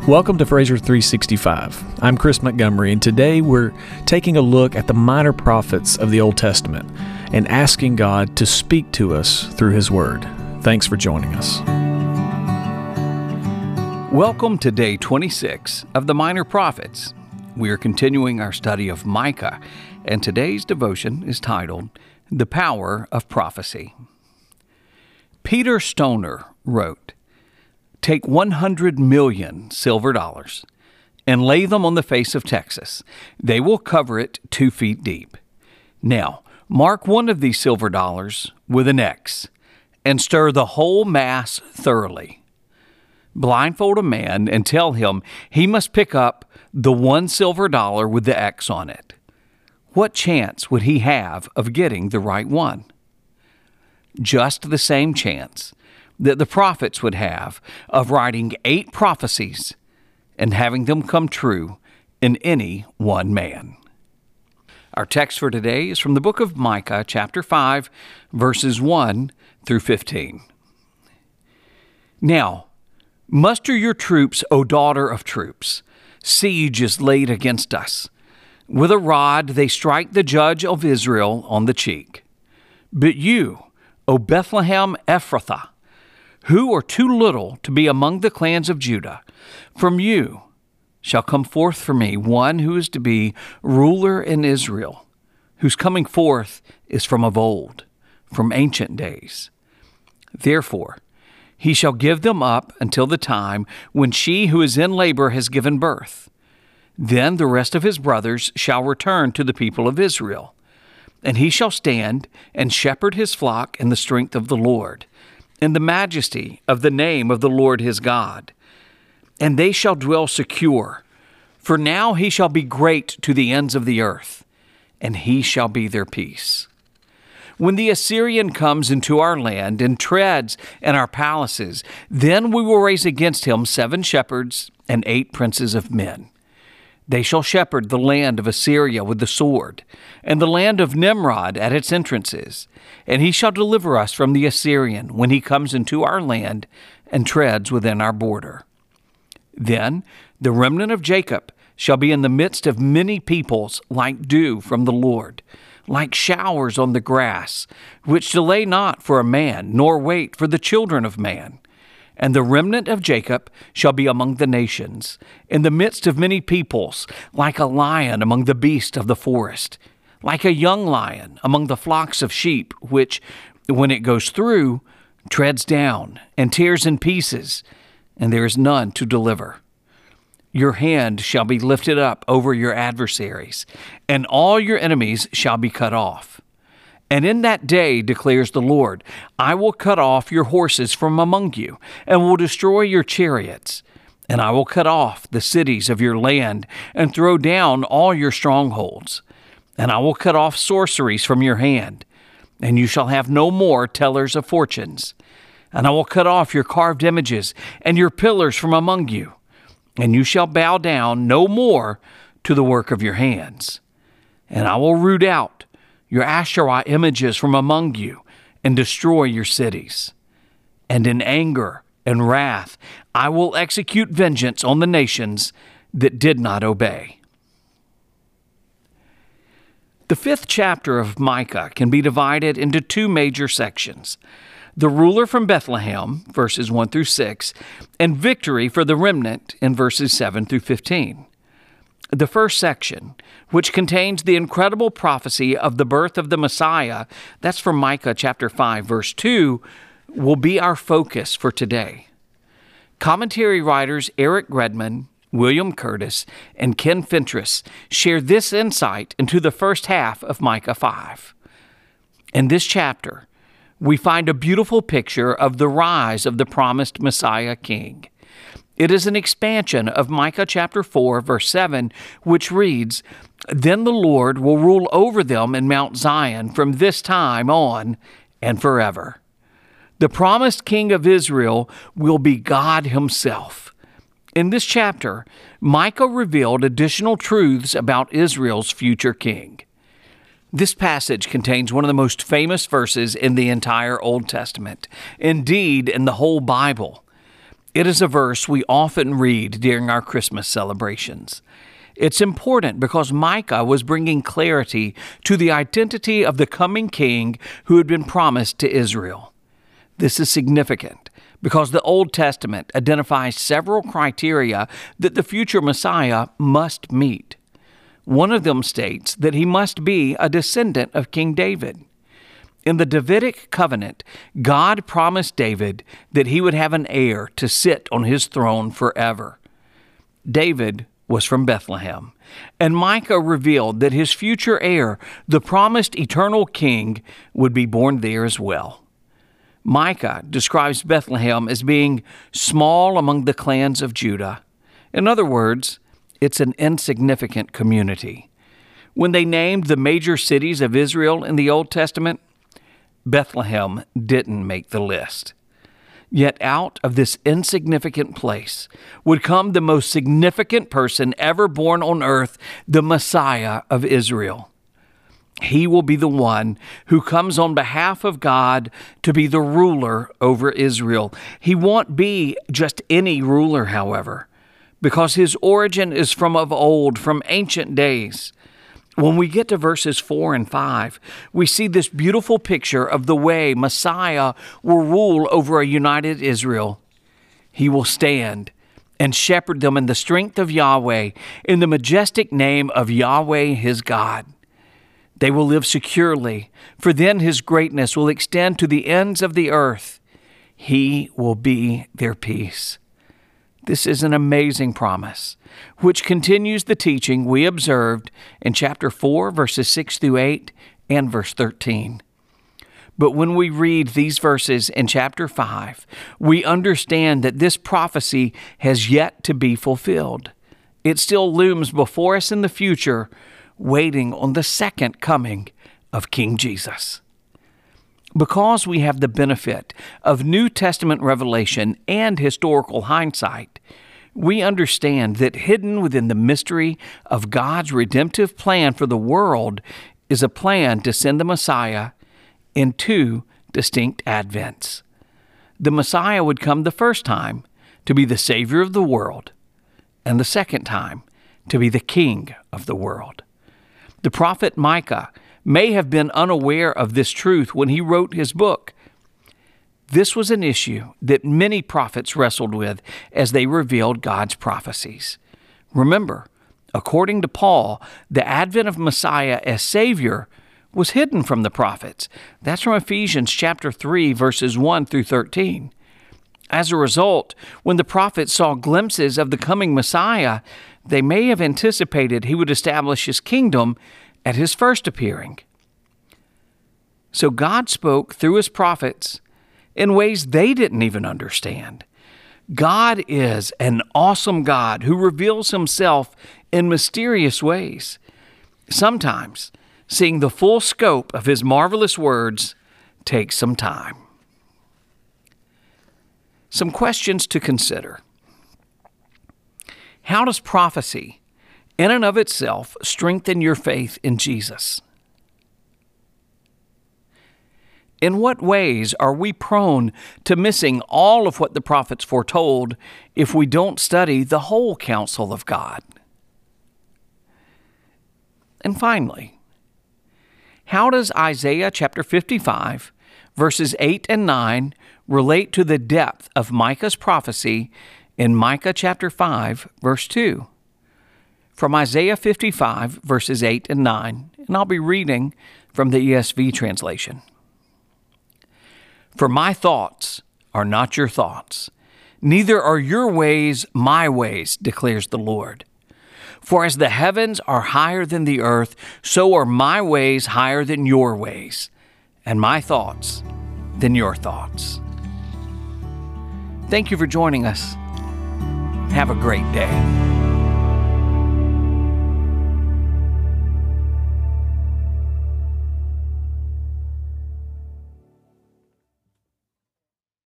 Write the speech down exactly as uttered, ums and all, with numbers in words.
Welcome to Fraser three sixty-five. I'm Chris Montgomery, and today we're taking a look at the minor prophets of the Old Testament and asking God to speak to us through His Word. Thanks for joining us. Welcome to day twenty-six of the Minor Prophets. We are continuing our study of Micah, and today's devotion is titled, The Power of Prophecy. Peter Stoner wrote, "Take one hundred million silver dollars and lay them on the face of Texas. They will cover it two feet deep. Now, mark one of these silver dollars with an X and stir the whole mass thoroughly. Blindfold a man and tell him he must pick up the one silver dollar with the X on it. What chance would he have of getting the right one? Just the same chance that the prophets would have of writing eight prophecies and having them come true in any one man." Our text for today is from the book of Micah, chapter five, verses one through fifteen. "Now, muster your troops, O daughter of troops. Siege is laid against us. With a rod they strike the judge of Israel on the cheek. But you, O Bethlehem Ephrathah, who are too little to be among the clans of Judah, from you shall come forth for me one who is to be ruler in Israel, whose coming forth is from of old, from ancient days. Therefore, he shall give them up until the time when she who is in labor has given birth. Then the rest of his brothers shall return to the people of Israel, and he shall stand and shepherd his flock in the strength of the Lord, in the majesty of the name of the Lord his God. And they shall dwell secure, for now he shall be great to the ends of the earth, and he shall be their peace. When the Assyrian comes into our land and treads in our palaces, then we will raise against him seven shepherds and eight princes of men. They shall shepherd the land of Assyria with the sword, and the land of Nimrod at its entrances. And he shall deliver us from the Assyrian when he comes into our land and treads within our border. Then the remnant of Jacob shall be in the midst of many peoples like dew from the Lord, like showers on the grass, which delay not for a man, nor wait for the children of man. And the remnant of Jacob shall be among the nations, in the midst of many peoples, like a lion among the beasts of the forest, like a young lion among the flocks of sheep, which, when it goes through, treads down and tears in pieces, and there is none to deliver. Your hand shall be lifted up over your adversaries, and all your enemies shall be cut off. And in that day, declares the Lord, I will cut off your horses from among you, and will destroy your chariots. And I will cut off the cities of your land, and throw down all your strongholds. And I will cut off sorceries from your hand, and you shall have no more tellers of fortunes. And I will cut off your carved images, and your pillars from among you. And you shall bow down no more to the work of your hands. And I will root out your Asherah images from among you, and destroy your cities. And in anger and wrath I will execute vengeance on the nations that did not obey." The fifth chapter of Micah can be divided into two major sections: the ruler from Bethlehem, verses one through six, and victory for the remnant in verses seven through fifteen. The first section, which contains the incredible prophecy of the birth of the Messiah, that's from Micah chapter five, verse two, will be our focus for today. Commentary writers Eric Gredman, William Curtis, and Ken Fentress share this insight into the first half of Micah five. In this chapter, we find a beautiful picture of the rise of the promised Messiah King. It is an expansion of Micah chapter four, verse seven, which reads, "Then the Lord will rule over them in Mount Zion from this time on and forever." The promised King of Israel will be God Himself. In this chapter, Micah revealed additional truths about Israel's future king. This passage contains one of the most famous verses in the entire Old Testament, indeed in the whole Bible. It is a verse we often read during our Christmas celebrations. It's important because Micah was bringing clarity to the identity of the coming king who had been promised to Israel. This is significant because the Old Testament identifies several criteria that the future Messiah must meet. One of them states that he must be a descendant of King David. In the Davidic covenant, God promised David that he would have an heir to sit on his throne forever. David was from Bethlehem, and Micah revealed that his future heir, the promised eternal king, would be born there as well. Micah describes Bethlehem as being small among the clans of Judah. In other words, it's an insignificant community. When they named the major cities of Israel in the Old Testament, Bethlehem didn't make the list. Yet out of this insignificant place would come the most significant person ever born on earth, the Messiah of Israel. He will be the one who comes on behalf of God to be the ruler over Israel. He won't be just any ruler, however, because his origin is from of old, from ancient days. When we get to verses four and five, we see this beautiful picture of the way Messiah will rule over a united Israel. He will stand and shepherd them in the strength of Yahweh, in the majestic name of Yahweh his God. They will live securely, for then his greatness will extend to the ends of the earth. He will be their peace. This is an amazing promise, which continues the teaching we observed in chapter four, verses six through eight, and verse thirteen. But when we read these verses in chapter five, we understand that this prophecy has yet to be fulfilled. It still looms before us in the future, waiting on the second coming of King Jesus. Because we have the benefit of New Testament revelation and historical hindsight, we understand that hidden within the mystery of God's redemptive plan for the world is a plan to send the Messiah in two distinct advents. The Messiah would come the first time to be the Savior of the world, and the second time to be the King of the world. The prophet Micah may have been unaware of this truth when he wrote his book. This was an issue that many prophets wrestled with as they revealed God's prophecies. Remember, according to Paul, the advent of Messiah as Savior was hidden from the prophets. That's from Ephesians chapter three, verses one through thirteen. As a result, when the prophets saw glimpses of the coming Messiah, they may have anticipated he would establish his kingdom at his first appearing. So God spoke through his prophets in ways they didn't even understand. God is an awesome God who reveals himself in mysterious ways. Sometimes, seeing the full scope of his marvelous words takes some time. Some questions to consider. How does prophecy in and of itself strengthen your faith in Jesus? In what ways are we prone to missing all of what the prophets foretold if we don't study the whole counsel of God? And finally, how does Isaiah chapter fifty-five, verses eight and nine relate to the depth of Micah's prophecy in Micah chapter five, verse two? From Isaiah fifty-five, verses eight and nine, and I'll be reading from the E S V translation. For my thoughts are not your thoughts, neither are your ways my ways, declares the Lord. For as the heavens are higher than the earth, so are my ways higher than your ways, and my thoughts than your thoughts. Thank you for joining us. Have a great day.